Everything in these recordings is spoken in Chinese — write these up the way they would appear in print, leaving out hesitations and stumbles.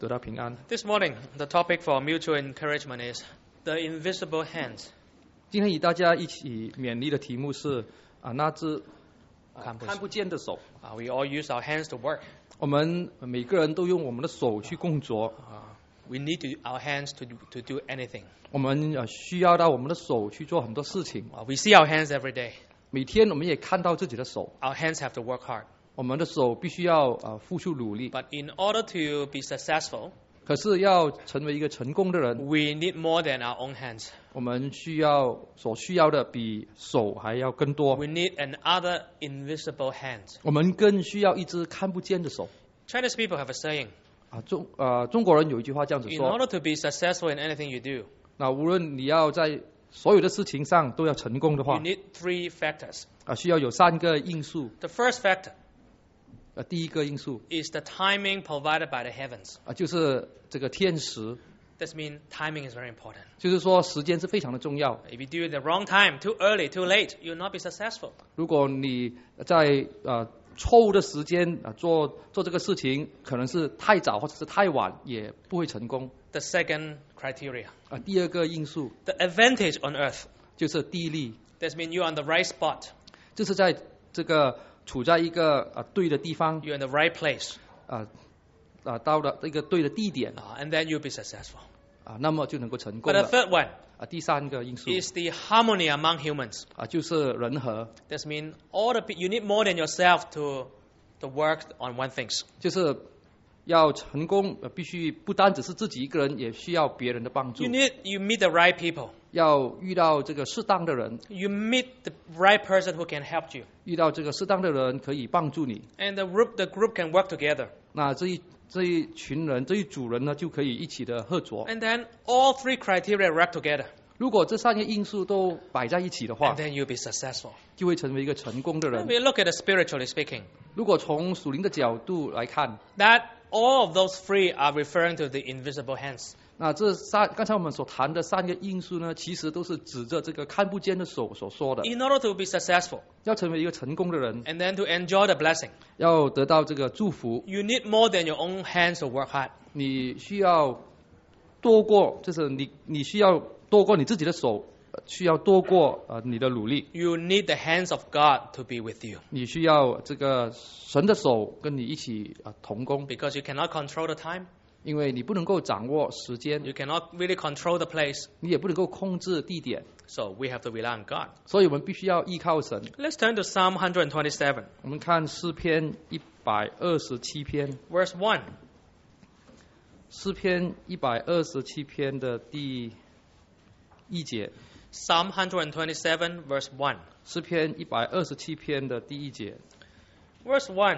得到平安。 This morning, the topic for mutual encouragement is the invisible hands. 今天与大家一起勉励的题目是那只看不见的手。 We all use our hands to work. 我们每个人都用我们的手去工作。 We need our hands to do anything. 我们需要到我们的手去做很多事情。 We see our hands every day. 每天我们也看到自己的手。 Our hands have to work hard. 我们的手必须要付出努力。 But in order to be successful, 可是要成为一个成功的人， we need more than our own hands. 我们所需要的比手还要更多。 We need another invisible hand. 我们更需要一只看不见的手。 Chinese people have a saying. 中国人有一句话这样子 In 说 order to be successful in anything you do, 那无论你要在所有的事情上都要成功的 you 话 need three factors. 需要有3个因素。 The first factor 第一个因素 is the timing provided by the heavens. 就是这个天时， This means timing is very important. 就是说时间是非常的重要。 If you do it the wrong time, too early, too late, you'll not be successful. 如果你在错误的时间做这个事情，可能是太早或者是太晚，也不会成功。 The second criteria, 第二个因素 the advantage on earth. 就是地利， This means you're on the right spot. 就是在这个处在一个对的地方， You're in the right place. 到了一个对的地点 And then you'll be successful. 那么就能够成功 But the 了。 third one 第3个因素 is the harmony among humans. 就是人和， This means you need more than yourself to work on one thing. 就是要成功必须不单只是自己一个人，也需要别人的帮助。 You meet the right people. 要遇到这个适当的人， You meet the right person who can help you. 遇到这个适当的人可以帮助你。 And the group can work together. 那这一群人，这一组人呢，就可以一起的合作。 And then all three criteria work together. 如果这3个因素都摆在一起的话 And，then you'll be successful. 就会成为一个成功的 When 人。 we look at it spiritually speaking, 如果从属灵的角度来看， that all of those three are referring to the invisible hands. 那刚才我们所谈的3个因素呢，其实都是指着这个看不见的手所说的。 In order to be successful 要成为一个成功的人， and then to enjoy the blessing, 要得到这个祝福， you need more than your own hands to work hard. 你需要多过，就是你需要多过你自己的手，需要多过你的努力。 You need the hands of God to be with you. 你需要这个神的手跟你一起同工， Because you cannot control the time. 因为你不能够掌握时间， You cannot really control the place. 你也不能够控制地点， So we have to rely on God. 所以我们必须要依靠神。 Let's turn to Psalm 127, 我们看诗篇127篇， verse 1. 诗篇127篇的第1节， Psalm 127, verse 1. 诗篇127篇的第1节。 Verse 1.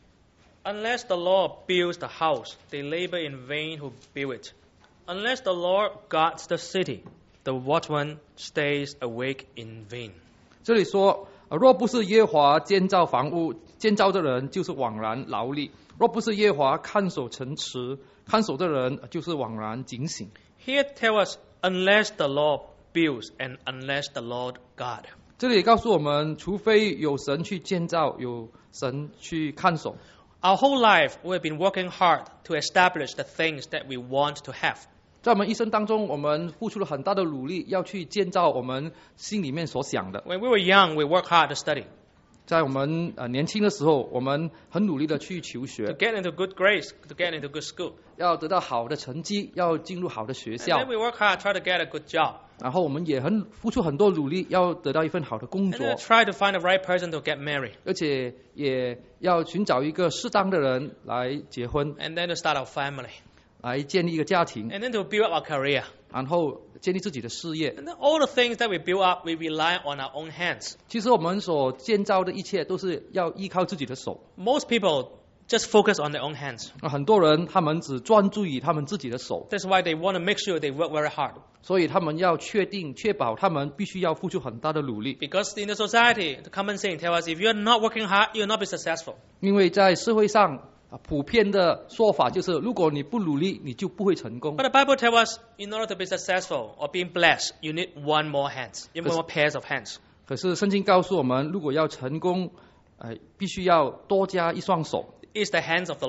Unless the Lord builds the house, they labor in vain who build it. Unless the Lord guards the city, the watchman stays awake in vain. 这里说，若不是耶和华建造房屋，建造的人就是枉然劳力；若不是耶和华看守城池，看守的人就是枉然警醒。 Here tell us, unless the Lord builds and unless the Lord guard. 这里告诉我们，除非有神去建造，有神去看守。 Our whole life, we have been working hard to establish the things that we want to have. 在我们一生当中，我们付出了很大的努力，要去建造我们心里面所想的。 When we were young, we worked hard to study, 在我们年轻的时候，我们很努力的去求 to 学， get into good grades, to get into good school. 要得到好的成绩，要进入好的学 And 校 then，we work hard, try to get a good job. 然后我们也付出很多努力，要得到一份好的工 And 作 then，try to find the right person to get married. 而且也要寻找一个适当的人来结婚， And then to start our family. 来建立一个家庭， And then to build up our career. 然后建立自己的事业。 And then all the things that we build up, we rely on our own hands. 其实我们所建造的一切都是要依靠自己的手。 Most people just focus on their own hands. 很多人他们只专注于他们自己的手， That's why they want to make sure they work very hard. 所以他们要确保他们必须要付出很大的努力。 Because in the society, the common saying tells us, if you're not working hard, you'll not be successful. 因为在社会上普遍的说法就是，如果你不努力，你就不会成功。 But the Bible tells us, in order to be successful or being blessed, you need one more hands, one more pairs of hands. 可是圣经告诉我们，如果要成功，必须要多加一双手， It's the hands of the Lord.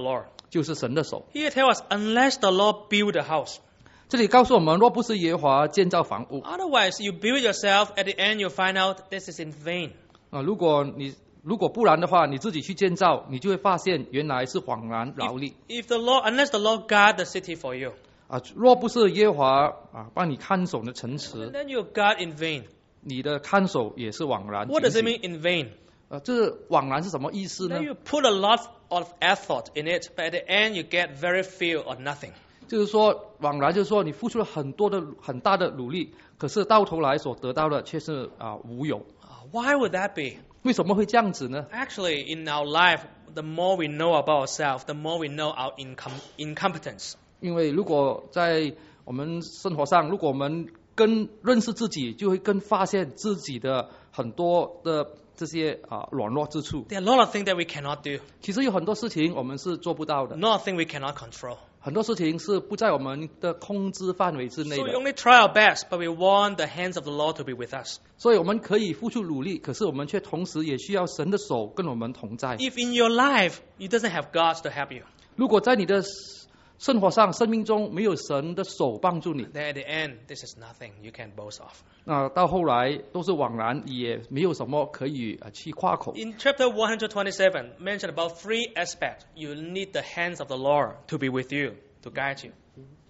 就是神的手。 Here tell us, unless the Lord build a house. 这里告诉我们，若不是耶和华建造房屋 Otherwise, you build yourself, at the end you find out this is in vain. 如果不然的话，你自己去建造，你就会发现原来是枉然劳力 Unless the Lord guard the city for you, 若不是耶和华帮你看守的城池， then you guard in vain. 你的看守也是枉然。 What does it mean in vain? 这枉然是什么意思呢 Then？you put a lot of effort in it, but at the end you get very few or nothing. 就是说枉然，就是说你付出了很大的努力，可是到头来所得到的却是无有。 Why would that be? 为什么会这样子呢？ Actually, in our life, the more we know about ourselves, the more we know our incompetence. 因为如果在我们生活上，如果我们更认识自己，就会更发现自己的很多的这些软弱之处。 There are a lot of things that we cannot do, 其实有很多事情我们是做不到的， a lot of things we cannot control. 很多事情是不在我们的控制范围之内 So we 的。 only try our best, but we want the hands of the Lord to be with us. 所以我们可以付出努力，可是我们却同时也需要神的手跟我们同在。 If in your life you doesn't have God to help you, 如果在你的生活上、生命中没有神的手帮助你， then at the end, this is nothing you can boast of. 那到后来都是枉然，也没有什么可以去夸口。 In chapter 127, mentioned about three aspects. You need the hands of the Lord to be with you, to guide you.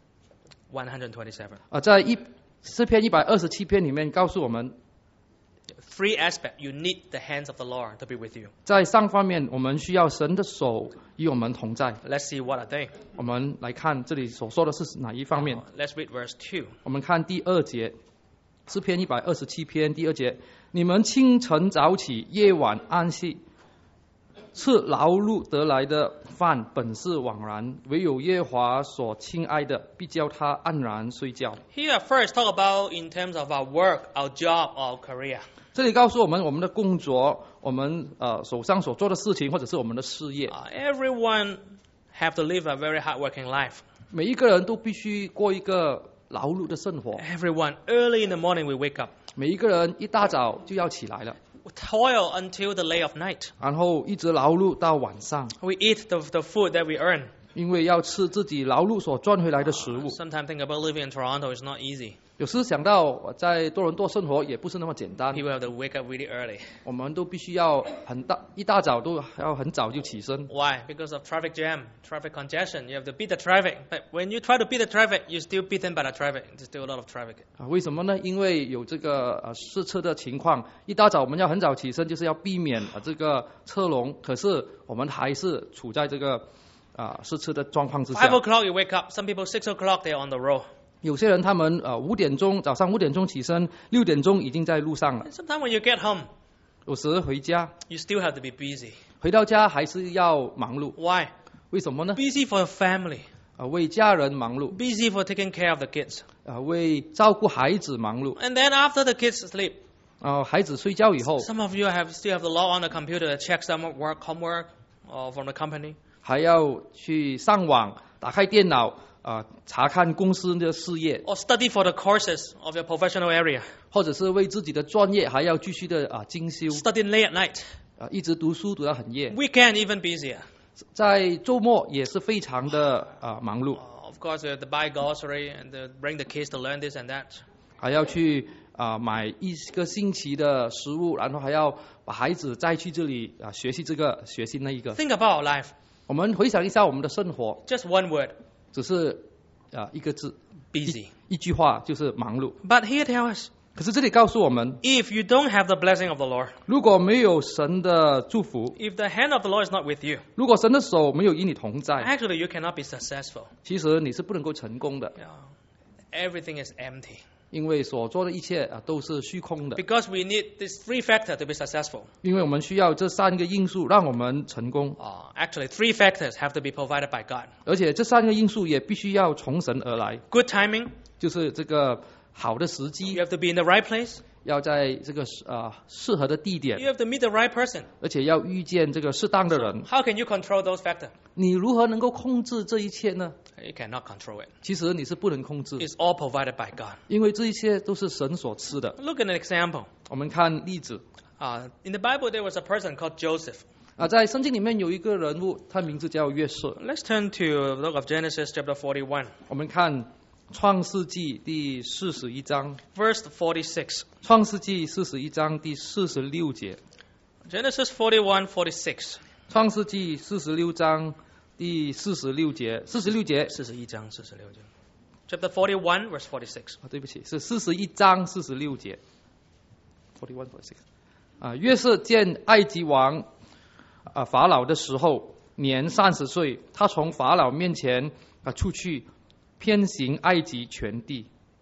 127. 在诗篇127篇里面告诉我们， Three aspects. You need the hands of the Lord to be with you. 在上方面我们需要神的手与我们同在。 Let's see what are they. 我们来看这里所说的是哪一方面。 Let's read verse 2. 我们看第2节，诗篇127篇第2节：你们清晨早起，夜晚安息，吃劳碌得来的饭本是枉然，唯有耶和华所亲爱的，必叫他安然睡觉。 Here first talk about in terms of our work, our job, our career. 这里告诉我们，我们的工作，我们手上所做的事情，或者是我们的事业， Everyone have to live a very hard-working life. 每一个人都必须过一个劳碌的生活。 Everyone, early in the morning we wake up. 每一个人一大早就要起来了， We toil until the late of night. 然后一直劳碌到晚上， We eat the food that we earn. 因为要吃自己劳碌所赚回来的食物。 Sometimes think about living in Toronto is not easy. 有时想到我在多伦多生活也不是那么简单， People have to wake up really early. 我们都必须要一大早都要很早就起身。 Why? Because of traffic jam, traffic congestion. You have to beat the traffic. But when you try to beat the traffic, you're still beaten by the traffic. There's still a lot of traffic. 为什么呢？因为有这个试车的情况，一大早我们要很早起身，就是要避免这个车龙。可是我们还是处在这个试车的状况之下。 5 o'clock you wake up. Some people 6 o'clock they're on the road. 有些人他们早上5点钟起身，6点钟已经在路上了。 And sometimes when you get home, 有时回家， you still have to be busy. 回到家还是要忙碌。 Why? 为什么呢？ Busy for your family. 为家人忙碌， Busy for taking care of the kids. 为照顾孩子忙碌。 And then after the kids sleep, 孩子睡觉以后， some of you still have to log on the computer to check some homework or from the company. 还要去上网，打开电脑，查看公司的事业， Or study for the courses of your professional area. 或者是为自己的专业还要继续的精修， Study late at night. 一直读书读到很夜。 Weekend even busier. 在周末也是非常的忙碌， Of course, you have to buy grocery and to bring the kids to learn this and that. 还要去买一个星期的食物，然后还要把孩子再去这里学习这个学习那一个。 Think about our life. 我们回想一下我们的生活， Just one word, 只是一个字， busy. 一句话就是忙碌。 But here tell us, 可是这里告诉我们， if you don't have the blessing of the Lord, 如果没有神的祝福， if the hand of the Lord is not with you, 如果神的手没有与你同在， actually you cannot be successful. 其实你是不能够成功的， Everything is empty. 因为所做的一切都是虚空的。 Because we need these three factors to be successful. 因为我们需要这3个因素让我们成功， Actually, three factors have to be provided by God. 而且这3个因素也必须要从神而来， Good timing, 就是这个好的时机 you，have to be in the right place, 要在这个适合的地点， you have to meet the right person. 而且要遇见这个适当的人。 How can you control those factors? 你如何能够控制这一切呢？ You cannot control it. 其实你是不能控制， It's all provided by God. 因为这一切都是神所赐的。 Look at an example. 我们看例子， In the Bible, there was a person called Joseph. 在圣经里面有一个人物，他名字叫约瑟。 Let's turn to the book of Genesis, chapter 41, 我们看创世纪第41章， verse 46. 创世纪41章第46节， Genesis 41:46. 创世纪46章第46节，46节 41章46节 Chapter 41, verse 46. 对不起，是41章46节。41:46。约瑟见埃及王法老的时候，年30岁，他从法老面前出去，偏行埃及全地。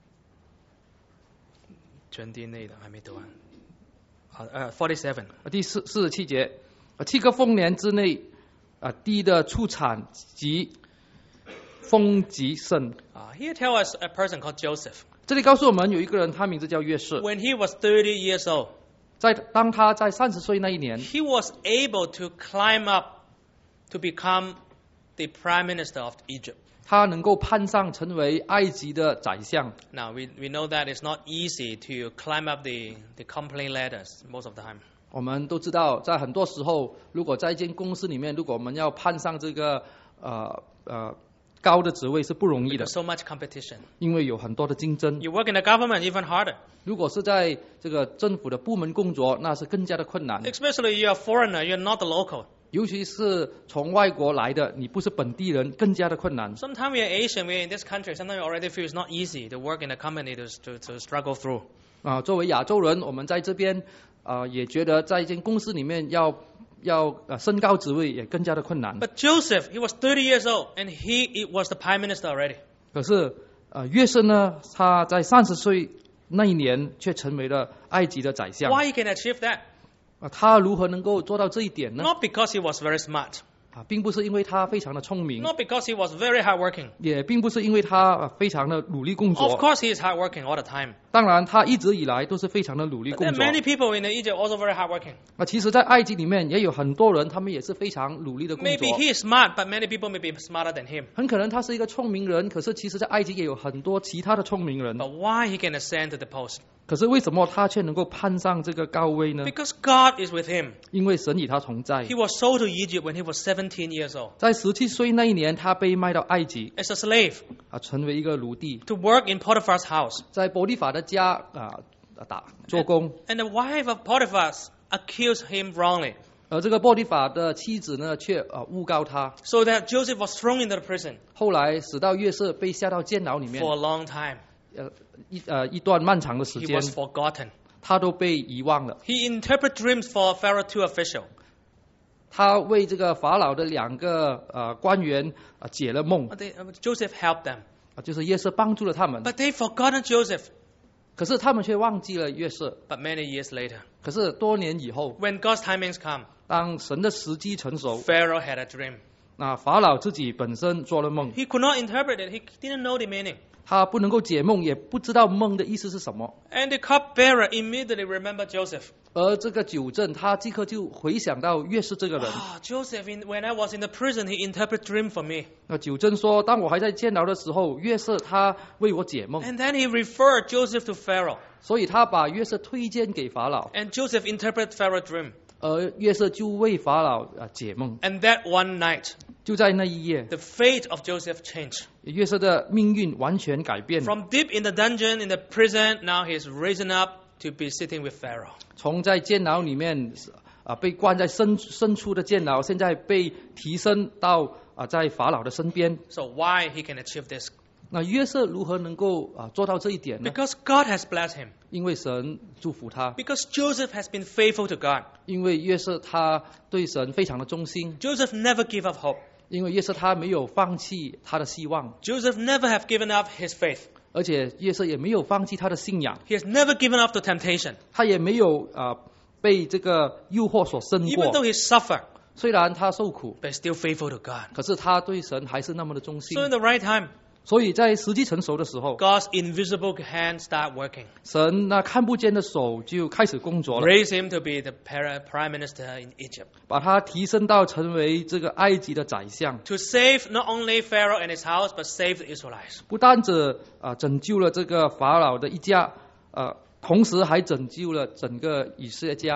全地内的还没读完。47. 第47节，7个丰年之内，地的出产及丰极盛。 Here tell us a person called Joseph. 这里告诉我们有一个人，他名字叫约瑟。 When he was 30 years old, 当他在30岁那一年， he was able to climb up to become the prime minister of Egypt. 他能够攀上成为埃及的宰相。 Now, we know that it's not easy to climb up the company ladders most of the time. 我们都知道，在很多时候，如果在一间公司里面，如果我们要攀上这个高的职位是不容易的， There's so much competition. 因为有很多的竞争。 You work in the government, even harder. 如果是在这个政府的部门工作，那是更加的困难。 Especially you're a foreigner, you're not the local. 尤其是从外国来的，你不是本地人，更加的困难。 Sometimes we're Asian, we're in this country, sometimes we already feel it's not easy to work in a company to struggle through. 作为亚洲人，我们在这边也觉得在一间公司里面要升高职位也更加的困难。 But Joseph, he was 30 years old, and he was the prime minister already. 可是约瑟呢，他在30岁那一年却成为了埃及的宰相。 Why he can achieve that? 他如何能够做到这一点呢？ Not because he was very smart. 并不是因为他非常的聪明， Not because he was very hardworking. 也并不是因为他非常的努力工 Of 作。 course he is hardworking all the time. 当然，他一直以来都是非常的努力 But 工 there are 作。 many people in Egypt also very hardworking. 其实，在埃及里面也有很多人，他们也是非常努力的工 Maybe 作。 he is smart, but many people may be smarter than him. 很可能他是一个聪明人，可是其实，在埃及也有很多其他的聪明人。 But why he can ascend to the post? 可是为什么他却能够攀上这个高位呢？ Because God is with him. 因为神与他同在 He。was sold to Egypt when he was 17 years old 在17岁那一年，他被卖到埃及， as a slave 成为一个奴隶， to work in Potiphar's house. 在波利法的家做工。 And the wife of Potiphar accused him wrongly, 而这个波利法的妻子呢，却诬告他。 so that Joseph was thrown into the prison 后来使到约瑟被下到监牢里面 for，a long time. 一段漫长的时 He 间， was forgotten. 他都被遗忘了。 He interpreted dreams for Pharaoh 2 official. 他为这个法老的2个官员解了梦， Joseph helped them. 就是约瑟帮助了他们。 But they forgotten Joseph. 可是他们却忘记了约瑟。 But many years later, 可是多年以后， when God's timings come, 当神的时机成熟， Pharaoh had a dream. 那法老自己本身做了梦， He could not interpret it. He didn't know the meaning. 他不能够解梦，也不知道梦的意思是什么。 And the cupbearer immediately remembered Joseph. 而这个酒政，他即刻就回想到约瑟这个人。 Joseph, when I was in the prison, he interpreted dream for me. 那酒政说，当我还在监牢的时候，约瑟他为我解梦， And then he referred Joseph to Pharaoh. 所以他把约瑟推荐给法老， And Joseph interpreted Pharaoh's dream. 而约瑟就为法老解梦。 And that one night, 就在那一夜， the fate of Joseph changed. 约瑟的命运完全改变。 From deep in the dungeon, in the prison, now he's risen up to be sitting with Pharaoh. 从在监牢里面被关在深处的监牢，现在被提升到在法老的身边。 So why he can achieve this? 那约瑟如何能够做到这一点呢？ Because God has blessed him. 因为神祝福他， Because Joseph has been faithful to God. 因为约瑟他对神非常的忠心， Joseph never give up hope. 因为约瑟他没有放弃他的希望， Joseph never have given up his faith. 而且约瑟也没有放弃他的信仰， He has never given up to temptation. 他也没有被这个诱惑所胜 Even though 过。 he suffered, 虽然他受苦， but still faithful to God. 可是他对神还是那么的忠心 So。in the right time, 所以在时机成熟的时候， God's invisible hand start working. 神那看不见的手就开始工作了， Raise him to be the prime minister in Egypt. 把他提升到成为这个埃及的宰相， To save not only Pharaoh and his house, but save the Israelites. 不单只拯救了这个法老的一家，同时还拯救了整个以色列家。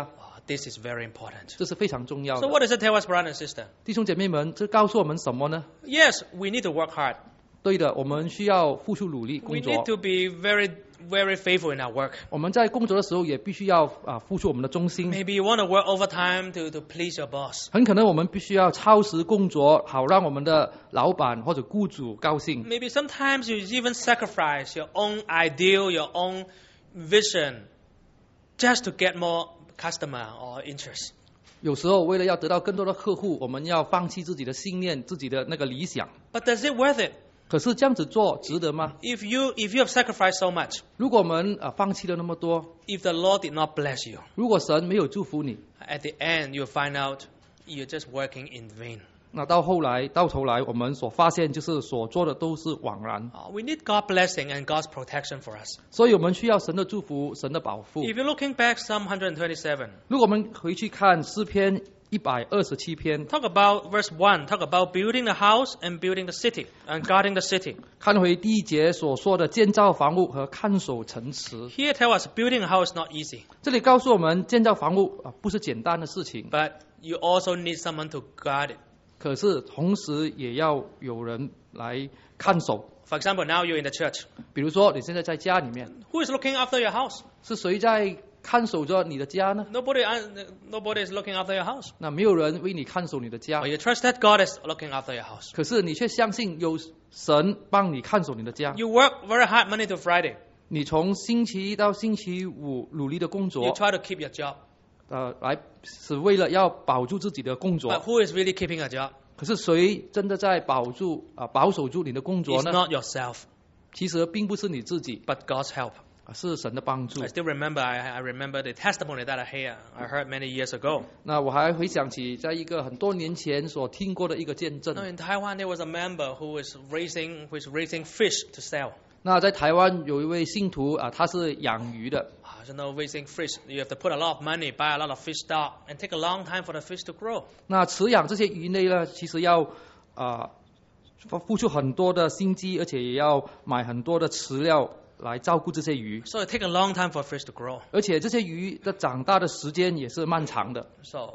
this is very important. 这是非常重要 So 的。 what does it tell us, brother and sister? 弟兄姐妹们，这告诉我们什么呢？ Yes, we need to work hard. 对的，我们需要付出努力 We 工 need 作。 to be very, very faithful in our work. 我们在工作的时候也必须要付出我们的忠心。 Maybe you want to work overtime to please your boss. 很可能我们必须要超时工作，好让我们的老板或者雇主高兴。 Maybe sometimes you even sacrifice your own ideal, your own vision, just to get more customer or interest. 有时候为了要得到更多的客户，我们要放弃自己的信念、自己的那个理想。 But does it worth it? 可是这样子做值得吗？ If you have sacrificed so much, 如果我们放弃了那么多， if the Lord did not bless you, 如果神没有祝福你， at the end you'll find out you're just working in vain. 那到头来，我们所发现就是所做的都是枉然。 We need God's blessing and God's protection for us. 所以我们需要神的祝福、神的保护。 If you're looking back, Psalm 127, 如果我们回去看诗篇127篇， talk about verse 1, talk about building the house and building the city and guarding the city. 看回第1节所说的建造房屋和看守城池， Here tell us building a house is not easy, 这里告诉我们建造房屋不是简单的事情， but you also need someone to guard it. 可是同时也要有人来看守。 For example, now you're in the church. 比如说你现在在家里面， Who is looking after your house? 是谁在看守着你的家呢？ Nobody is looking after your house. 那没有人为你看守你的家 But，you trust that God is looking after your house. 可是你却相信有神帮你看守你的家。 You work very hard Monday to Friday. 你从星期一到星期五努力的工 You 作， try to keep your job. 是为了要保住自己的工 But 作。 who is really keeping a job? 可是谁真的在保守住你的工作 It's 呢？ not yourself, 其实并不是你自己， but God's help. 是神的帮助 I。still remember, I remember the testimony that I heard many years ago. 那我还回想起，在一个很多年前所听过的一个见证 Now。in Taiwan, there was a member who is raising fish to sell. 那在台湾有一位信徒他是养鱼的。 So now raising fish, you have to put a lot of money, buy a lot of fish stock, and take a long time for the fish to grow. 那饲养这些鱼类呢，其实要付出很多的心机，而且也要买很多的饲料来照顾这些鱼， So it take a long time for fish to grow. 而且这些鱼的长大的时间也是漫长的。 So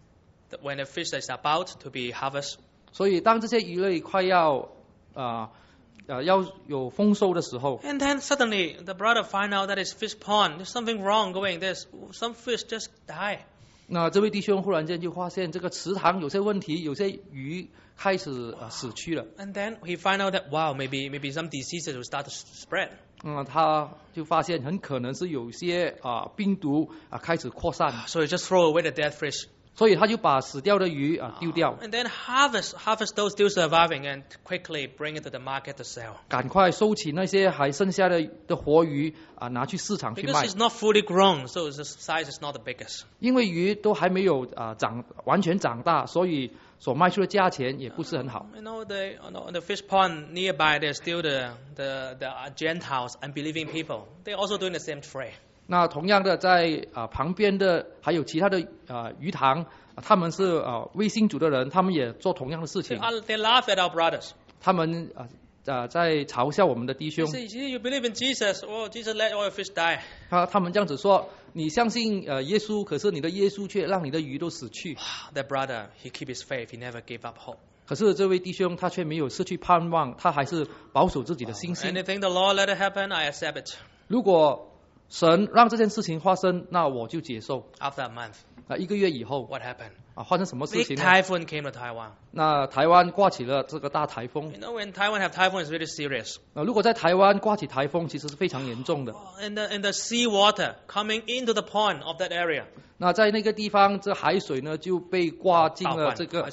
when the fish is about to be harvested, 所以当这些鱼类快要要有丰收的时候， and then suddenly the brother find out that his fish pond, there's something wrong going. There's some fish just die. 那这位弟兄忽然间就发现这个池塘有些问题，有些鱼开始死去了。 And then he find out that wow, maybe some diseases will start to spread. 他就发现很可能是有些病毒开始扩散， So he just throw away the dead fish. 所以他就把死掉的鱼丢掉， And then harvest those still surviving and quickly bring it to the market to sell. 赶快收起那些还剩下的活鱼拿去市场去 Because 卖， it's not fully grown, so the size is not the biggest. 因为鱼都还没有完全长大，所以所卖出的价钱也不是很好。 You know, the fish pond nearby, there's still the Gentiles, unbelieving people. They're also doing the same trade. 那同样的，在旁边的还有其他的鱼塘，他们是未信主的人，他们也做同样的事情。 They laugh at our brothers. 他们在嘲笑我们的弟 They 兄， say, "Gee, you believe in Jesus? Oh, Jesus let all your fish die." 他们这样子说：你相信耶稣，可是你的耶稣却让你的鱼都死去。 That brother, he keep his faith. He never gave up hope. 可是这位弟兄他却没有失去盼望，他还是保守自己的信心。 Anything the Lord let it happen, I accept it. 如果神让这件事情发生，那我就接受。 After a month, 1个月以后 what happened? 发生什么事 Big 情呢？ typhoon came to Taiwan. 那台湾刮起了这个大台风。 You know, when Taiwan have typhoon, it's really serious. 如果在台湾刮起台风，其实是非常严重的。 And the sea water coming into the pond of that area. 那在那个地方，这海水呢就被刮进了这个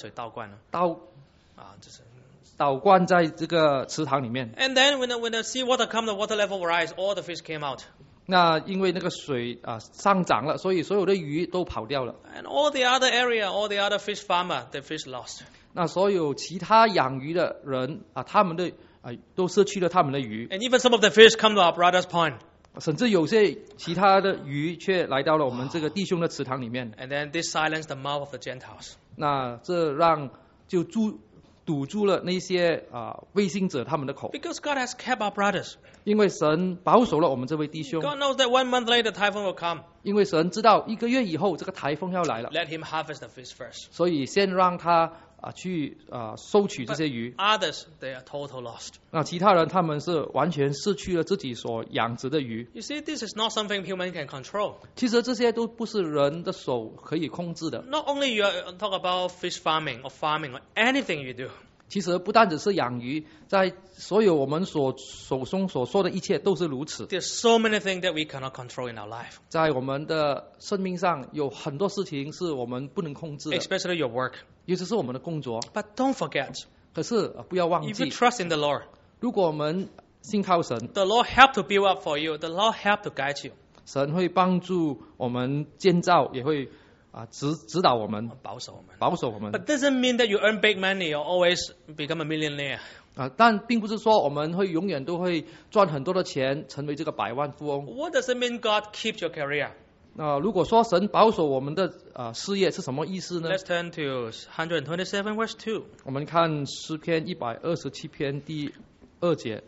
倒灌在这个池塘里面。 And then when the sea water come, the water level rise, all the fish came out. 那因为那个水上涨了，所以所有的鱼都跑掉了。 And all the other area, all the other fish farmer, the fish lost. 那所有其他养鱼的人他们的都失去了他们的鱼， And even some of the fish come to our brother's pond. 甚至有些其他的鱼却来到了我们这个弟兄的池塘里面。 And then this silenced the mouth of the Gentiles. 那这让就堵住了那些未信者他们的口， Because God has kept our brothers. 因为神保守了我们这位弟兄。 God knows that 1 month later, typhoon will come. 因为神知道1个月以后这个台风要来了， let him harvest the fish first. 所以先让他去收取这些鱼。 Others, they are total lost. 那其他人他们是完全失去了自己所养殖的鱼。 You see, this is not something human can control. 其实这些都不是人的手可以控制的。 Not only you talk about fish farming or anything you do. 其实不单只是养鱼，在所有我们手中所说的一切都是如此。 There's so many things that we cannot control in our life, 在我们的生命上有很多事情是我们不能控制的， especially your work. 尤其是我们的工作。 But don't forget, 可是不要忘 if you 记， trust in the Lord, 如果我们信靠神， the Lord help to build up for you. The Lord help to guide you. 神会帮助我们建造，也会指导我们， 保守我们。 保守我们。 But doesn't mean that you earn big money or always become a millionaire. 但并不是说我们会永远都会赚很多的钱，成为这个百万富翁。 What does it mean God keeps your career? 如果说神保守我们的事业是什么意思呢？ Let's turn to 127 verse 2. 我们看诗篇127篇第2节。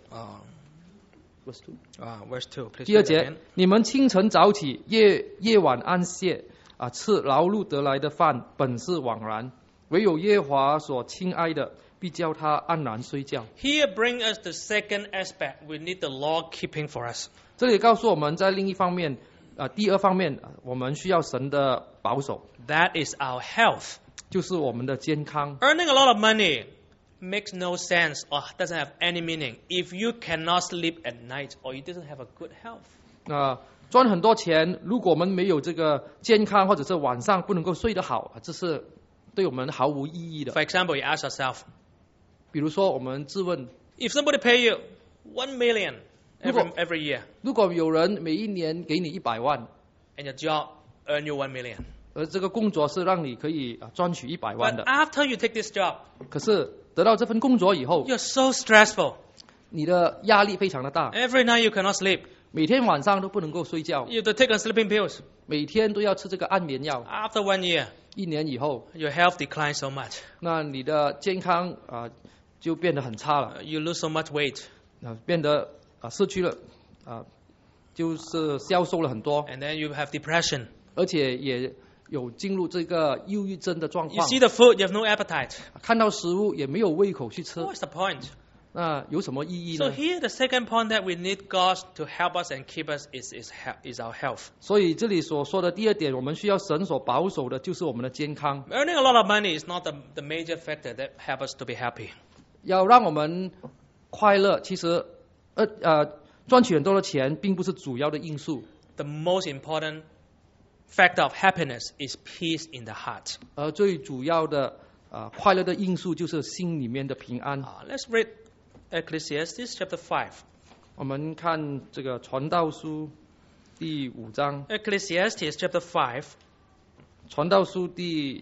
Verse 2. Please 第2 read 节 again.， 你们清晨早起，夜晚安歇，吃劳碌得来的饭，本是枉然。唯有耶和华所亲爱的，必叫他安然睡觉。 Here bring us the second aspect. We need the Lord keeping for us. 这里告诉我们在另一方面，第二方面，我们需要神的保守， That is our health. 就是我们的健康。 Earning a lot of money makes no sense or doesn't have any meaning if you cannot sleep at night or you doesn't have a good health. 赚很多钱，如果我们没有这个健康，或者是晚上不能够睡得好，这是对我们毫无意义的。 For example, you ask yourself, 比如说，我们自问， if somebody pay you 1 million every year 如果有人每一年给你100万， and your job earn you 1 million, 而这个工作是让你可以赚取100万 but 的， after you take this job, 可是得到这份工作以后， you're so stressful. 你的压力非常的大， Every night you cannot sleep. 每天晚上都不能够睡觉， You have to take on sleeping pills. 每天都要吃这个安眠药。 After 1 year, 1年以后， your health declines so much. 那你的健康就变得很差了， You lose so much weight. 变得失去了就是消瘦了很多， And then you have depression. 而且也有进入这个忧郁症的状 You 况。 see the food, you have no appetite. 看到食物也没有胃口去吃， What's the point? 那有什么意义 So 呢？ here, the second point that we need God to help us and keep us is our health. 所以这里所说的第二点，我们需要神所保守的，就是我们的健康。 Earning a lot of money is not the major factor that helps us to be happy. 要让我们快乐，其实赚取很多的钱，并不是主要的因素。 The most important factor of happiness is peace in the heart. 而最主要的快乐的因素，就是心里面的平安。 Let's read Ecclesiastes chapter 5. 我们看这个传道书第5章， Ecclesiastes chapter 5, 传道书第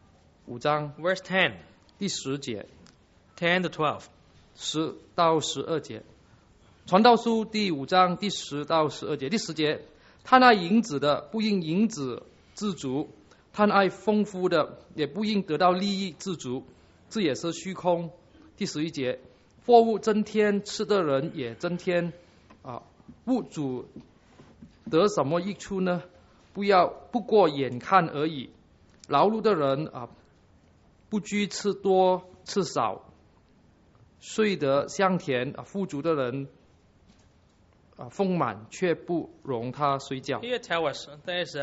5章 verse 10, 第10节 10 to 12. ，10到12节。传道书第5章第10到12节，第10节，贪爱银子的，不因银子自足；贪爱丰富的，也不因得到利益自足，这也是虚空。第11节，货物增添，吃的人也增添，物主得什么益处呢？不过眼看而已。劳碌的人不拘吃多吃少，睡得香甜；富足的人丰满，却不容他睡觉。 Here tell us there's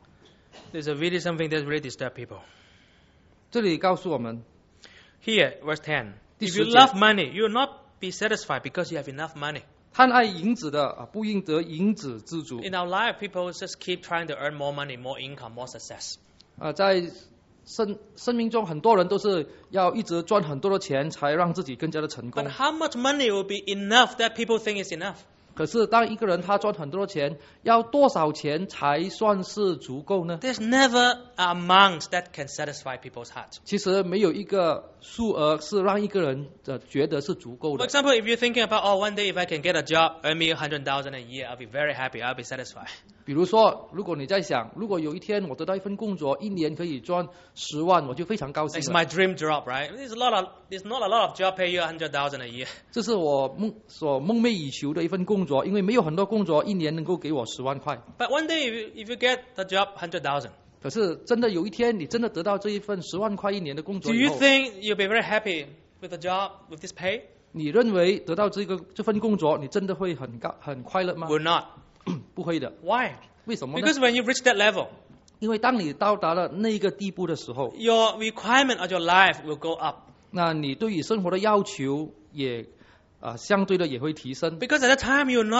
really something that really disturb people. 这里告诉我们， Here, verse 10. 第 If you 10节 love money, you will not be satisfied because you have enough money. 贪爱银子的不应得银子自足。 In our life, people just keep trying to earn more money, more income, more success. 在生命中，很多人都是要一直赚很多的钱，才让自己更加的成功 But。how much money will be enough that people think is enough? 可是，当一个人他赚很多的钱，要多少钱才算是足够呢？ There's never an amount that can satisfy people's heart. 其实没有一个数额是让一个人觉得是足够 For 的。 example, if you're thinking about, one day if I can get a job, earn me 100,000 a year, I'll be very happy, I'll be satisfied. 比如说，如果你在想，如果有一天我得到一份工作，一年可以赚10万，我就非常高兴 It's 了。 my dream job, right? There's not a lot of job pay you 100,000 a year. 这是我梦寐以求的一份工作，因为没有很多工作一年能够给我10万块。 But one day, if you get the job 100,000, 可是真的有一天，你真的得到这一份10万块一年的工作 do 以 you 后， think you'll be very happy with the job, with this pay? 你认为得到这份工作，你真的会很快乐吗？ Will not. 不会的。 Why? 为什么呢？ Because when you reach that level, 因为当你到达了那个地步的时候， your requirement of your life will go up. 那你对于生活的要求也相对的也会提升。 Because at that time you will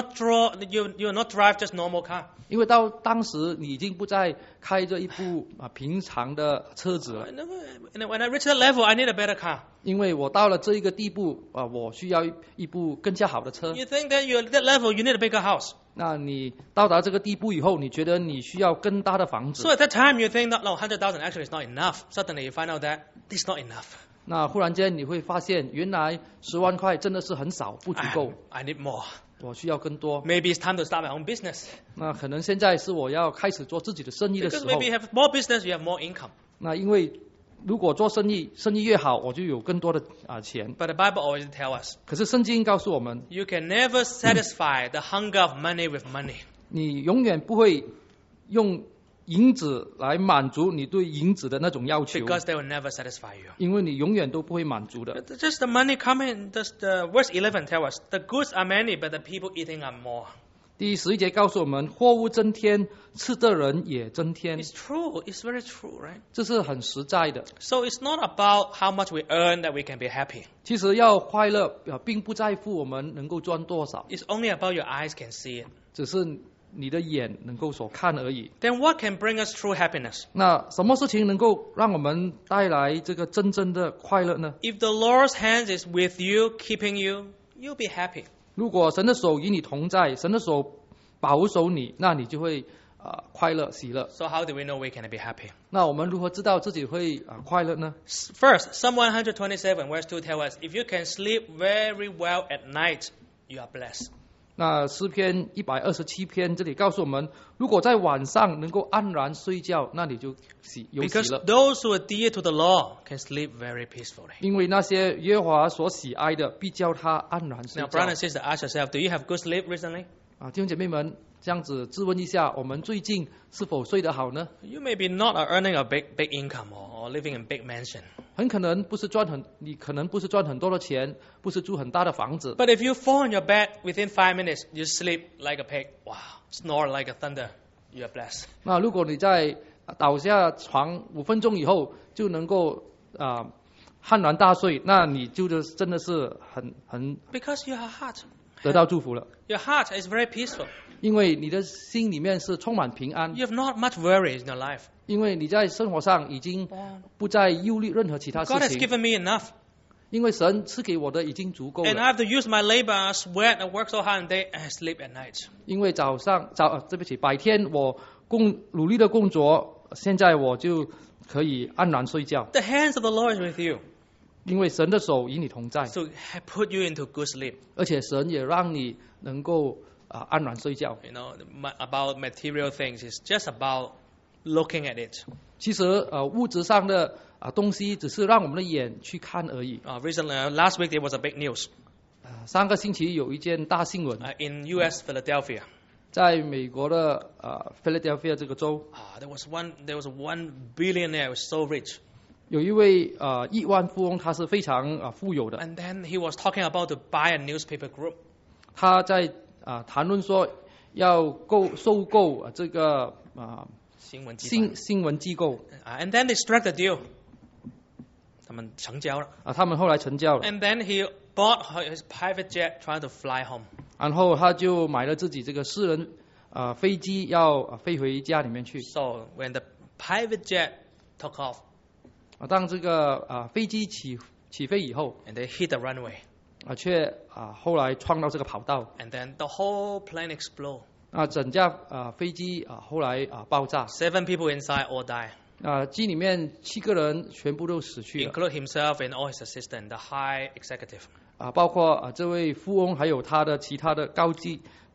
not drive just normal car. 因为到当时你已经不再开着一部平常的车子了。 And when I reach that level, I need a better car. 因为我到了这一个地步我需要一部更加好的车。 You think that you're at that level, you need a bigger house. 那你到达这个地步以后，你觉得你需要更大的房子。 So at that time you think that no, 100,000 actually is not enough. Suddenly you find out that it's not enough. 那忽然间你会发现，原来10万块真的是很少，不足够。 I need more. 我需要更多。 Maybe it's time to start my own business. 那可能现在是我要开始做自己的生意的时 Because 候。 maybe you have more business, you have more income. 那因为如果做生意，生意越好，我就有更多的钱。 But the Bible always tells us, 可是圣经告诉我们， you can never satisfy the hunger of money with money. 你永远不会用银子来满足你对银子的那种要求， Because they will never satisfy you. 因为你永远都不会满足的。 Just the money coming, just the verse 11 tells us, the goods are many, but the people eating are more. 第11节告诉我们，货物增添，吃的人也增添， It's true. It's very true, right? 这是很实在的。 So it's not about how much we earn that we can be happy. 其实要快乐，并不在乎我们能够赚多少， It's only about your eyes can see it. 只是你的眼能够所看而已。 Then what can bring us true happiness? 那什么事情能够让我们带来这个真正的快乐呢？ If the Lord's hand is with you, keeping you, you'll be happy. 如果神的手与你同在，神的手保守你，那你就会快乐喜乐。 So how do we know we can be happy? 那我们如何知道自己会快乐呢？ First, Psalm 127 verse 2 tells us, if you can sleep very well at night, you are blessed. 那诗篇127篇这里告诉我们，如果在晚上能够安然睡觉，那你就有喜 Because 乐。 those who are dear to the Lord can sleep very peacefully. 因为那些耶和华所喜爱的，必叫他安然睡 Now, 觉。 brother and sister, ask yourself, do you have good sleep recently? 弟兄姐妹们，这样子质问一下，我们最近是否睡得好呢？ You may be not earning a big income or living in big mansion. 很可能不是你可能不是赚很多的钱，不是住很大的房子。 But if you fall on your bed within 5 minutes, you sleep like a pig. Wow, snore like a thunder. You are blessed. 那如果你在倒下床5分钟以后就能够酣然大睡，那你就真的是很 Because your heart, 得到祝福了。 your heart is very peaceful. 因为你的心里面是充满平安， You have not much worries in your life. 因为你在生活上已经不再忧虑任何其他 God 事 has 情， given me enough. 因为神赐给我的已经足够 And 了。 I have to use my labor, I sweat, I work so hard and day, and I sleep at night. 因为对不起，白天我努力的工作，现在我就可以安然睡觉， The hands of the Lord is with you. 因为神的手与你同在， So put you into good sleep. 而且神也让你能够安然睡觉。 You know, about material things, it's just about looking at it. 其实物质上的东西只是让我们的眼去看而已。 Recently, last week there was a big news 上个星期有一件大新闻， in U.S. Philadelphia. 在美国的Philadelphia 这个州， There was one billionaire who was so rich, 有一位亿万富翁，他是非常富有的。 and then he was talking about to buy a newspaper group. 他在谈论说要收购这个新闻机构。 And then they struck the deal. 他们成交了。 他们后来成交了。 And then he bought his private jet, trying to fly home. 然后他就买了自己这个私人飞机，要飞回家里面去。 So when the private jet took off, 当这个飞机起飞以后， and they hit the runway, 却后来撞到这个跑道， and then the whole plane exploded. 整架飞机后来爆炸， 7 people inside all died, 机里面7个人全部都死去了， include himself and all his assistants, the high executive. 包括这位富翁还有他的其他的高级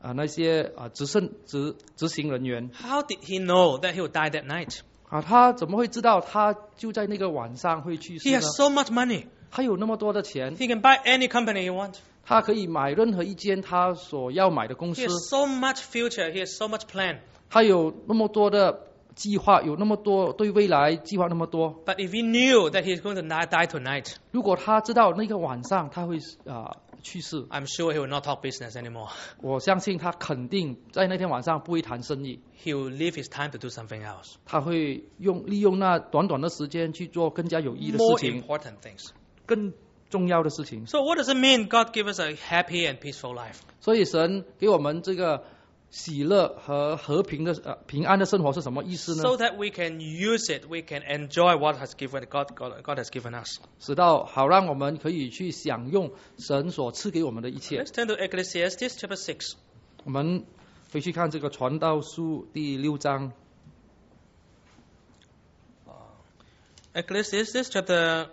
那些执行人员 How did he know that he would die that night? 他怎么会知道他就在那个晚上会去世 He 呢？ has so much money. 他有那么多的钱， He can buy any company he wants. 他可以买任何一间他所要买的公 He 司， has so much future. He has so much plan. 他有那么多的计划，有那么多对未来计划那么多。 But if he knew that he's going to die tonight, 如果他知道那个晚上他会去世， I'm sure he will not talk business anymore. 我相信他肯定在那天晚上不会谈生意， He will leave his time to do something else. 他会利用那短短的时间去做更加有意义的 More 事情， important things. 更重要的事情。 So what does it mean God give us a happy and peaceful life? 所以神给我们这个喜乐和和平的平安的生活是什么意思呢？ So that we can use it, we can enjoy what has given God has given us. 使到好让我们可以去享用神所赐给我们的一切。 Let's turn to Ecclesiastes chapter 6. 我们回去看这个传道书第6章， Ecclesiastes chapter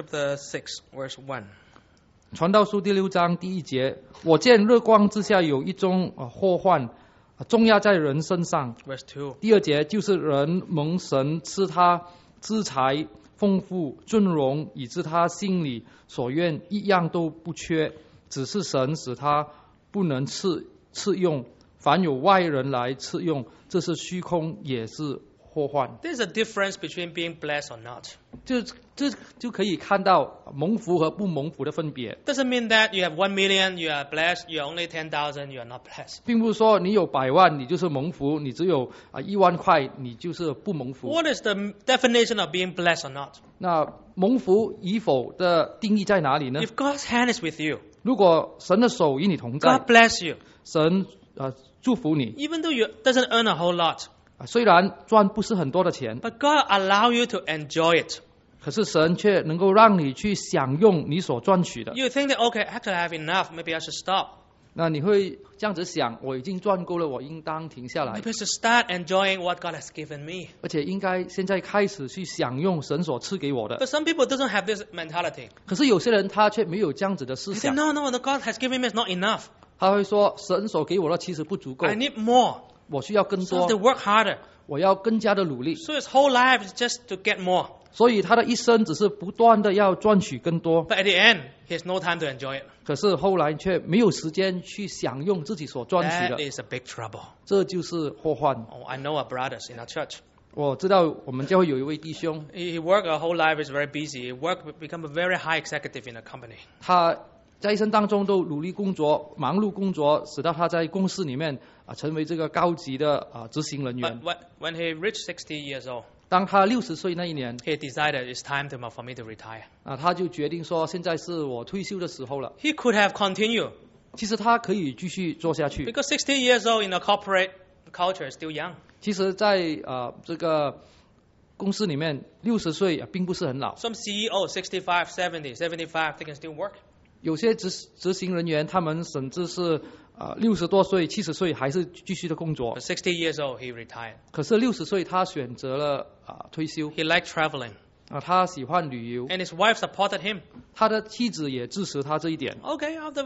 6, verse 1. 传道书第6章第1节，我见日光之下有一种祸患，重压在人身上。 Verse 2. 第2节就是人蒙神赐他资财丰富尊荣，以致他心里所愿一样都不缺，只是神使他不能赐用，凡有外人来赐用，这是虚空，也是祸患。 There's a difference between being blessed or not. 这就可以看到蒙福和不蒙福的分别， Doesn't mean that you have 1 million, you are blessed, you are only 10,000, you are not blessed. 并不是说你有100万你就是蒙福，你只有1万块你就是不蒙福。 What is the definition of being blessed or not? 那蒙福与否的定义在哪里呢？ If God's hand is with you, 如果神的手与你同在， God bless you, 神祝福你， even though you doesn't earn a whole lot, 虽然赚不是很多的钱， but God allow you to enjoy it. 可是神却能够让你去享用你所赚取的。 You think that, okay, actually I have enough, maybe I should stop. 那你会这样子想，我已经赚够了，我应当停下来， Maybe I should start enjoying what God has given me. 而且应该现在开始去享用神所赐给我的。 But some people doesn't have this mentality. 可是有些人他却没有这样子的思 They say, 想， no, God has given me is not enough. 他会说神所给我的其实不足够， I need more. 我需要更 So I have 多， to work harder. 我要更加的努力。 So his whole life is just to get more. 所以他的一生只是不断的要赚取更多， But at the end, he has no time to enjoy it. 可是后来却没有时间去享用自己所赚取 That 的， is a big trouble. 这就是祸患。 Oh, I know our brothers in our church. 我知道我们教会有一位弟兄， He worked a whole life, is very busy. He become a very high executive in a company. 他在一生当中都努力工作、忙碌工作，使到他在公司里面成为这个高级的执行人员。 But when he reached 60 years old, 当他60岁那一年， he decided it's time for me to retire. 他就决定说，现在是我退休的时候了。 He could have continued 其实他可以继续做下去， because 60 years old in a corporate culture is still young. 其实在这个公司里面，60岁并不是很老。 Some CEO 65, 70, 75, they can still work. 有些执行人员，他们甚至是60多岁、70岁还是继续的工作。 But 60 years old, he retired. 可是60岁，他选择了退休。 He liked traveling. 他喜欢旅游， And his wife supported him. 他的妻子也支持他这一点。 Okay, after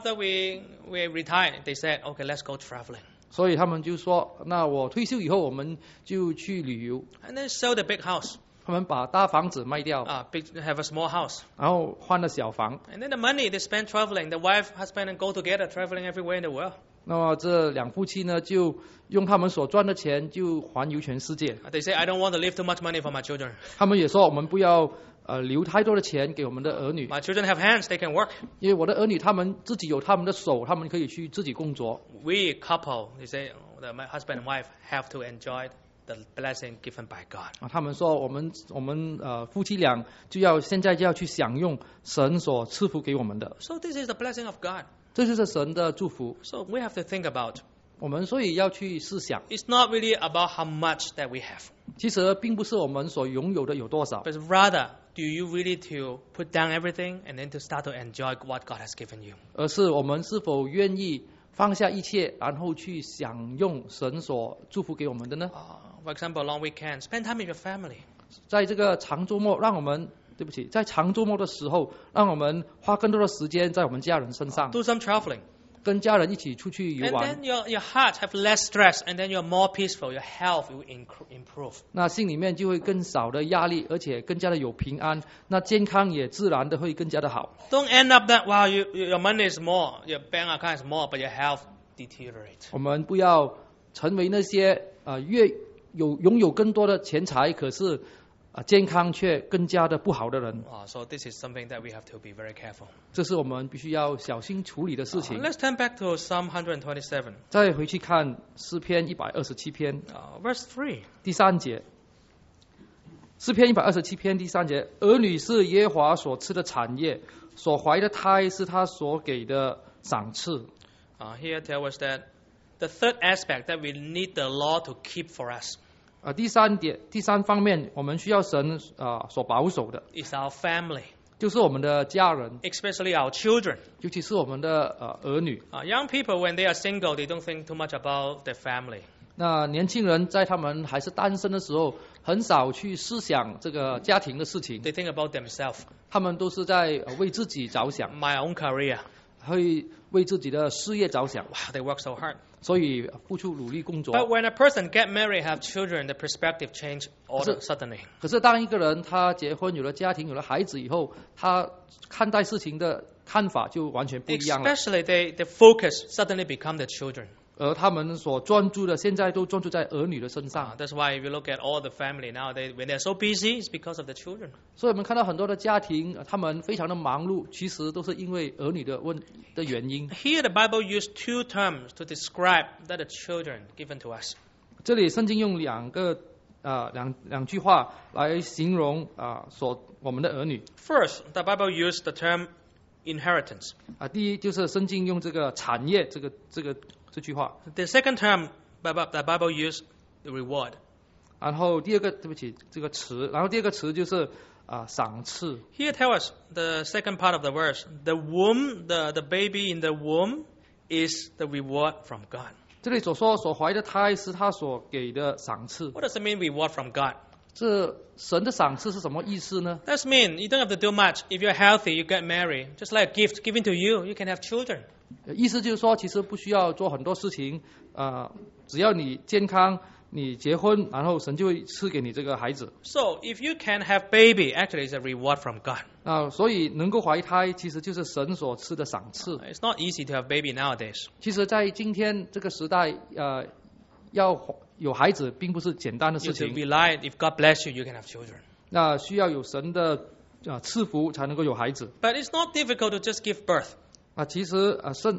we retired, they said, okay, let's go traveling. 所以他们就说，那我退休以后，我们就去旅游。 And then sell the big house. 他们把大房子卖掉， Have a small house. 然后换了小房。 And then the money they spend traveling, the wife, husband, and go together traveling everywhere in the world. 那么这两夫妻呢，就用他们所赚的钱就环游全世界。 They say, I don't want to leave too much money for my children. 他们也说，我们不要留太多的钱给我们的儿女， My children have hands, they can work. 因为我的儿女他们自己有他们的手，他们可以去自己工作。 We couple, they say, my husband and wife have to enjoy the blessing given by God. 他们说我们夫妻俩现在就要去享用神所赐福给我们的， So this is the blessing of God. 这就是神的祝福。 So we have to think about. 我们所以要去思想， It's not really about how much that we have, 其实并不是我们所拥有的有多少， but rather, do you really to put down everything and then to start to enjoy what God has given you? 而是我们是否愿意放下一切，然后去享用神所祝福给我们的呢？ For example, long weekend, spend time with your family. 在这个长周末，在长周末的时候，让我们花更多的时间在我们家人身上， Do some traveling. 跟家人一起出去游 And 玩 then，your heart have less stress, and then you're more peaceful. Your health will improve. 那心里面就会更少的压力，而且更加的有平安，那健康也自然的会更加的好。 Don't end up that wow, your money is more, your bank account is more, but your health deteriorates. 我们不要成为那些拥有更多的钱财，可是健康却更加的不好的人。 So this is something that we have to be very careful. 这是我们必须要小心处理的事情。 Let's turn back to Psalm 127, 再回去看诗篇127篇 verse 3. 第3节。诗篇127篇第3节，儿女是耶和华所赐的产业，所怀的胎是他所给的赏赐。 Here tells us that the third aspect that we need the Lord to keep for us 第三方面，我们需要神所保守的， is our family, 就是我们的家人， especially our children. 尤其是我们的儿女。 Young people, when they are single, they don't think too much about their family. 那年轻人在他们还是单身的时候，很少去思想这个家庭的事情， They think about themselves. 他们都是在为自己着想， My own career. 会为自己的事业着想， Wow, they work so hard. 所以付出努力工作。 But when a person get married, have children, the perspective change suddenly. 可是当一个人他结婚有了家庭有了孩子以后，他看待事情的看法就完全不一样了。 Especially the focus suddenly become the children. 而他们所专注的，现在都专注在儿女的身上。 That's why if you look at all the family nowadays, when they're so busy, it's because of the children. 所以我们看到很多的家庭，他们非常的忙碌，其实都是因为儿女的原因。 Here the Bible used two terms to describe that the children given to us. 这里圣经用两句话来形容我们的儿女。 First, the Bible used the term inheritance. 第一就是圣经用这个产业这句话。 The second term, the Bible used the reward. 然后第二个这个词，然后第二个词就是赏赐。 Here tell us the second part of the verse. The womb, the baby in the womb is the reward from God. 这里所说所怀的胎是他所给的赏赐。 What does it mean reward from God? 这神的赏赐是什么意思呢？ That means you don't have to do much. If you're healthy, you get married. Just like a gift given to you, you can have children. 意思就是说，其实不需要做很多事情，只要你健康，你结婚，然后神就会赐给你这个孩子。 So if you can have baby, actually it's a reward from God. 所以能够怀胎，其实就是神所赐的赏赐。 It's not easy to have baby nowadays. 其实，在今天这个时代，要有孩子并不是简单的 You 事 have to 情。 rely, if God bless you, you can have children. 那需要有神的赐福才能够有孩子。 But it's not difficult to just give birth. 其实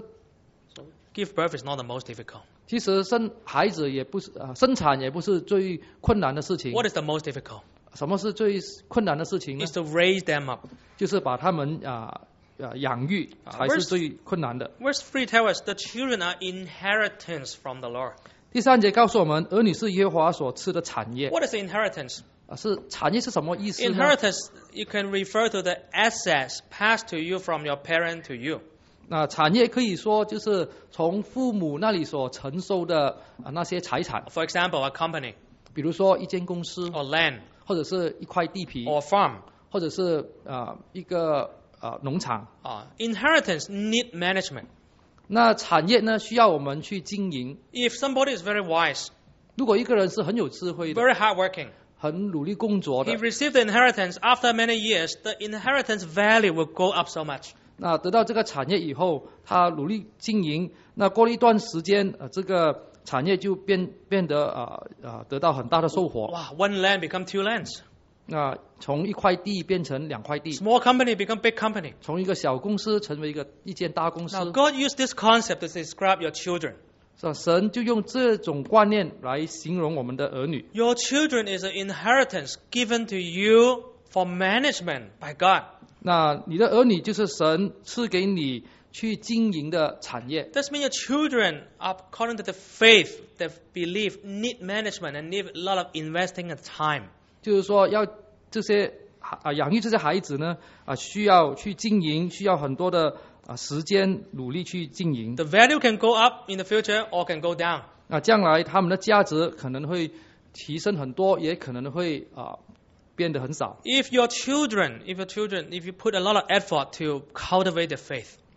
Give birth is not the most difficult. 其实生孩子也不是生产也不是最困难的事情。 What is the most difficult? 什么是最困难的事情呢？ Is to raise them up. 就是把他们养育才是最困难的。 Verse 3 tells us the children are inheritance from the Lord. 第3节告诉我们，儿女是耶和华所赐的产业。 What is inheritance? 是产业是什么意思呢？ Inheritance, you can refer to the assets passed to you from your parent to you. 那产业可以说就是从父母那里所承受的那些财产， For example, a company 比如说一间公司， or land 或者是一块地皮， or farm. 或者是一个农场。 Inheritance need management. 那产业呢，需要我们去经营。 If somebody is very wise, 如果一个人是很有智慧的， very hardworking, 很努力工作 he 的， received the inheritance. After many years, the inheritance value will go up so much. 那得到这个产业以后，他努力经营，那过了一段时间，这个产业就变得得到很大的收获。 Wow, one land become two lands. 那从一块地变成2块地， Small company become big company. 从一个小公司成为一间大公司。 Now God used this concept to describe your children. 神就用这种观念来形容我们的儿女。 Your children is an inheritance given to you for management by God. 那你的儿女就是神赐给你去经营的产业。 That means your children, according to the faith, the belief, need management and need a lot of investing and time. 就是说，要这些养育这些孩子呢，需要去经营，需要很多的时间努力去经营。 The value can go up in the future or can go down. 将来他们的价值可能会提升很多，也可能会变得很少。 If you put a lot of effort to cultivate the faith,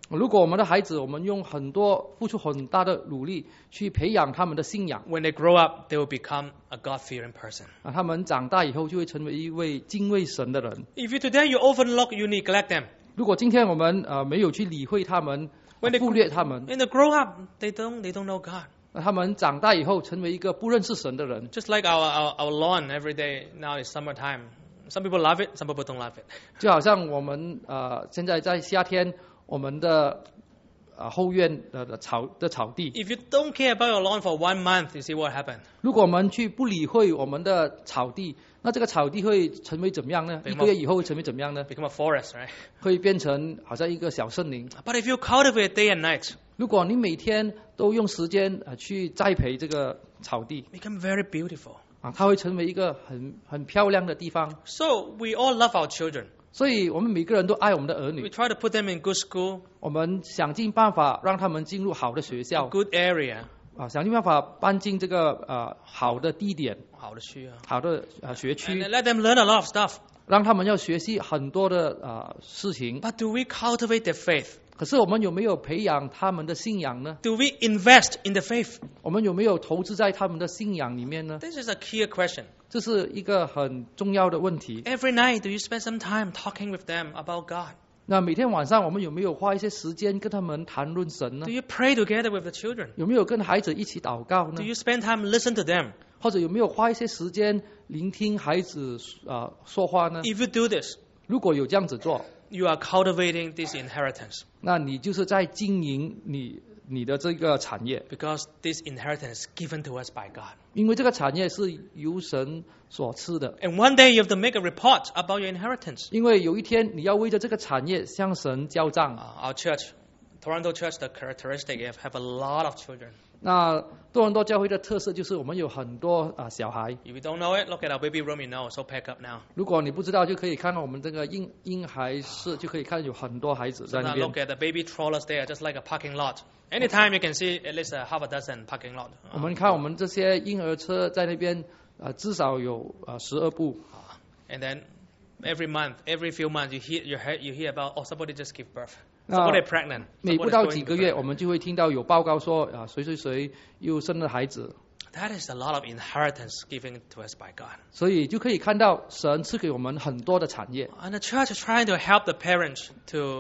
如果我们的孩子，我们用付出很大的努力去培养他们的信仰， when they grow up, they will become a God-fearing person. 他们长大以后就会成为一位敬畏神的人。 If today you overlook, you neglect them. 如果今天我们没有去理会他们， When they 忽略他们， When they grow up, they don't know God. 他们长大以后成为一个不认识神的人。 Just like our lawn every day now is summertime. Some people love it, some people don't love it. 就好像我们现在在夏天，我们的后院的草地， If you don't care about your lawn for 1 month, you see what happened. 如果我们去不理会我们的草地，那这个草地会成为怎么样呢？一个月以后会成为怎么样呢？ Become a forest, right? 会变成好像一个小森林。 But if you cultivate day and night, 如果你每天都用时间去栽培这个草地 become very beautiful. 它会成为一个很漂亮的地方。 So we all love our children. 所以我们每个人都爱我们的儿 We 女， try to put them in good school, 我们想尽办法让他们进入好的学校， good area. 想尽办法搬进这个好的地点、好的学 And 区， let them learn a lot of stuff. 让他们要学习很多的事情。 But do we cultivate their faith? 可是我们有没有培养他们的信仰呢？ Do we invest in the faith? 我们有没有投资在他们的信仰里面呢？ This is a key question. 这是一个很重要的问题。 Every night, do you spend some time talking with them about God? 那每天晚上我们有没有花一些时间跟他们谈论神呢 Do？you pray together with the children? 有没有跟孩子一起祷告呢 Do？you spend time listen to them? 或者有没有花一些时间聆听孩子说话呢？ If you do this, 如果有这样子做， you are cultivating this inheritance 那你就是在经营你的这个产业， because this inheritance is given to us by God. 因为这个产业是由神所赐的。 And one day you have to make a report about your inheritance. 因为有一天你要为着这个产业向神交账。 Our church, Toronto Church, the characteristic is have a lot of children. 那多伦多教会的特色就是我们有很多小孩。 If you don't know it, look at our baby room, you know, so pack up now. 如果你不知道，就可以看到我们这个婴孩室，就可以看有很多孩子在 So 那 now 边 look。at the baby strollers there, just like a parking lot. Anytime you can see at least half a dozen parking lot. 我们看我们这些婴儿车在那边，至少有12部。 And then every month, every few months, you hear about somebody just give birth, 那 somebody pregnant. 每 somebody's 不到 going 几 to 个月， birth. 我们就会听到有报告说谁又生了孩子， That is a lot of inheritance given to us by God. 所以就可以看到神赐给我们很多的产业。 And the church is trying to help the parents to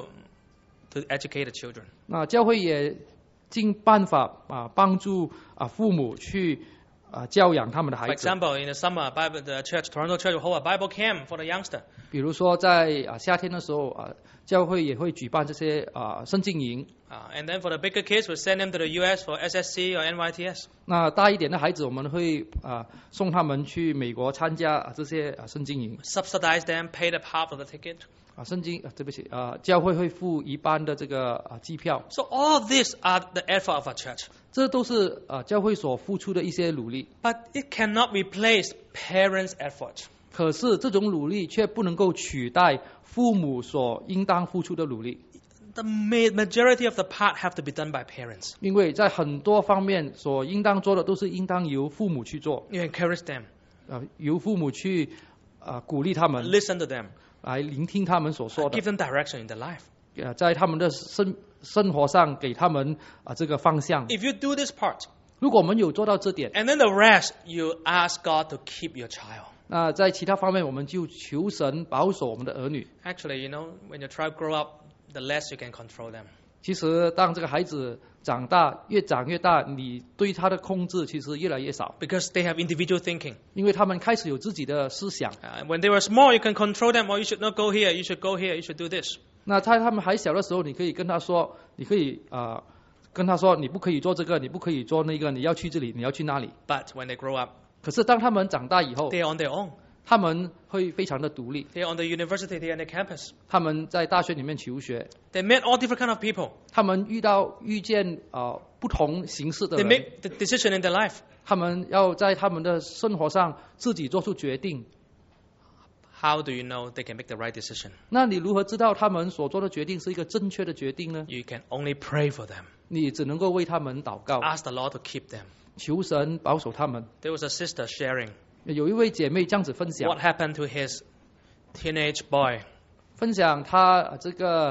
educate the children. 那教会也尽办法帮助父母去教养他们的 For 孩子。 example, in the summer, the Toronto Church will hold a Bible camp for the youngster. 比如说在夏天的时候教会也会举办这些圣经营。 And then for the bigger kids, we'll send them to the U.S. for SSC or NYTS. 那大一点的孩子，我们会送他们去美国参加这些圣经营。 Subsidize them, pay the half of the ticket. 对不起教会会付一半的这个机票。 So all of these are the effort of a church. 这都是教会所付出的一些努力。 But it cannot replace parents' effort. 可是这种努力却不能够取代父母所应当付出的努力。 The majority of the part have to be done by parents. 因为在很多方面所应当做的都是应当由父母去做。 You encourage them, 由父母去鼓励他们， listen to them, 来聆听他们所说的 give，them direction in their life. 在他们的生活上给他们这个方向。 If you do this part, 如果我们有做到这点， and then the rest, you ask God to keep your child. 那在其他方面我们就求神保守我们的儿女。 Actually, you know, when your child grow up, the less you can control them. 其实当这个孩子长大，越长越大，你对他的控制其实越来越少， Because they have individual thinking. 因为他们开始有自己的思想。 When they were small, you can control them. Oh, you should not go here. You should go here. You should do this. 那在他们还小的时候，你可以跟他说，你可以跟他说，你不可以做这个，你不可以做那个，你要去这里，你要去那里。 But when they grow up, 可是当他们长大以后， they are on their own. 他们会非常的独立。 They are on the university. They are on the campus. 他们在大学里面求学， They met all different kind of people. 他们遇见不同形式的 They 人， make the decision in their life. 他们要在他们的生活上自己做出决定。 How do you know they can make the right decision? 那你如何知道他们所做的决定是一个正确的决定呢？ You can only pray for them. 你只能够为他们祷告， Ask the Lord to keep them. 求神保守他们。 There was a sister sharing 有一位姐妹这样子分享， what happened to his teenage boy. 分享她这个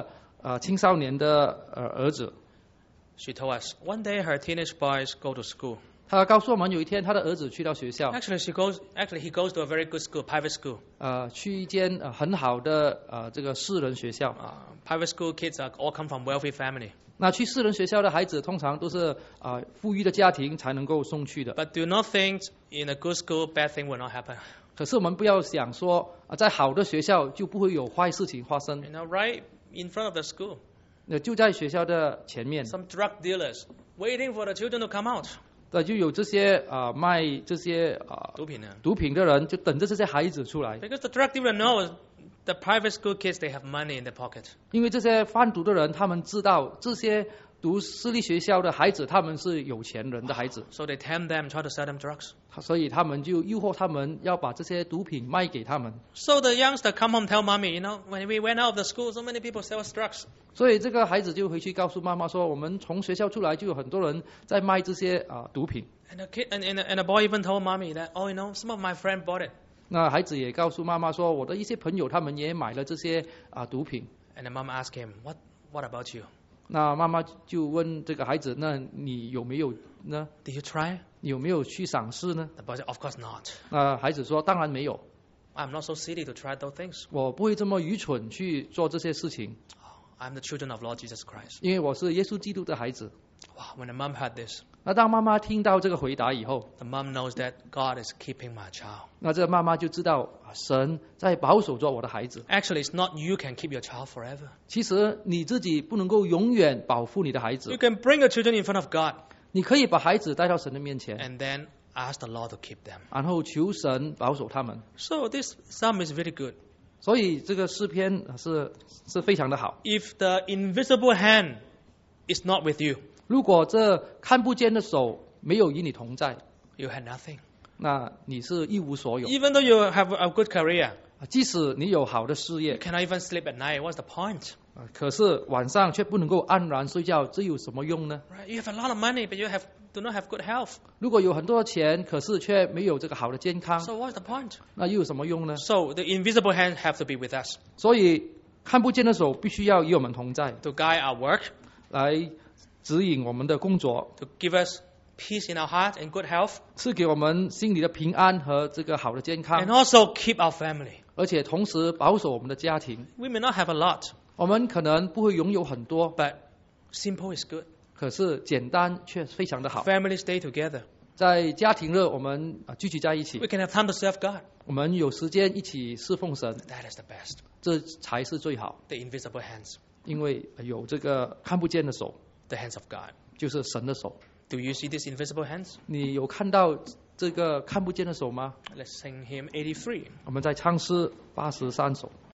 青少年的儿子， She told us one day her teenage boys go to school. 他告诉我们有一天他的儿子去到学校， Actually, he goes to a very good school, private school. 去一间很好的这个私人学校。 Private school kids are all come from wealthy family. 那去私人学校的孩子通常都是富裕的家庭才能够送去的。 But do not think in a good school bad thing will not happen. 可是我们不要想说在好的学校就不会有坏事情发生。 You know, right in front of the school, 就在学校的前面， some drug dealers waiting for the children to come out. 就有这些卖这些毒品的人，就等着这些孩子出来。 Because the drug dealer knows the private school kids, they have money in their pocket. 因为这些贩毒的人，他们知道这些读私立学校的孩子，他们是有钱人的孩子， So they tempt them, try to sell them drugs. 所以他们就诱惑他们要把这些毒品卖给他们。 So the youngster come home tell mommy, you know, when we went out of the school, so many people sell us drugs. 所以这个孩子就回去告诉妈妈说，我们从学校出来就有很多人在卖这些毒品。 And the kid and the boy even told mommy that, oh, you know, some of my friend bought it. 那孩子也告诉妈妈说，我的一些朋友他们也买了这些毒品。 And the mom asked him, what about you? 那妈妈就问这个孩子，那你有没有呢？ Did you try? 你有没有去尝试呢？ The boy said, of course not. 孩子说，当然没有， I'm not so silly to try those things. 我不会这么愚蠢去做这些事情， I'm the children of Lord Jesus Christ. 因为我是耶稣基督的孩子。 Wow, when the mom heard this, 那当妈妈听到这个回答以后， the mom knows that God is keeping my child. 那这个妈妈就知道神在保守着我的孩子。 Actually, it's not you can keep your child forever. 其实你自己不能够永远保护你的孩 You 子， can bring your children in front of God 你可以把孩子带到神的面前， and then ask the Lord to keep them. 然后求神保守他们。 So this psalm is really good. 所以这个诗篇是非常的好。 If the invisible hand is not with you, 如果这看不见的手没有与你同在， you had nothing. 那你是一无所有。 Even though you have a good career, 即使你有好的事 you 业， cannot even sleep at night. What's the point? 可是晚上却不能够安然睡觉，这有什么用呢？ Right? You have a lot of money, but you do not have good health. 如果有很多钱，可是却没有这个好的健康， So what's the point? 那又有什么用呢？ So the invisible hand have to be with us 所以看不见的手必须要与我们同在， to guide our work, 来指引我们的工作， to give us peace in our heart and good health, 赐给我们心里的平安和这个好的健 and 康， also keep our family. 而且同时保守我们的家庭。 We may not have a lot, 我们可能不会拥有很多， but simple is good. 可是简单却非常的好。 Families stay together. 在家庭日，我们聚集在一起 We，can have time to serve God. 我们有时间一起侍奉神， That is the best. 这才是最好。 The invisible hands, 因为有这个看不见的手， the hands of God. 就是神的手。 Do you see these invisible hands? 你有看到这个看不见的手吗？ Let's sing hymn 83. 我们在唱诗83首。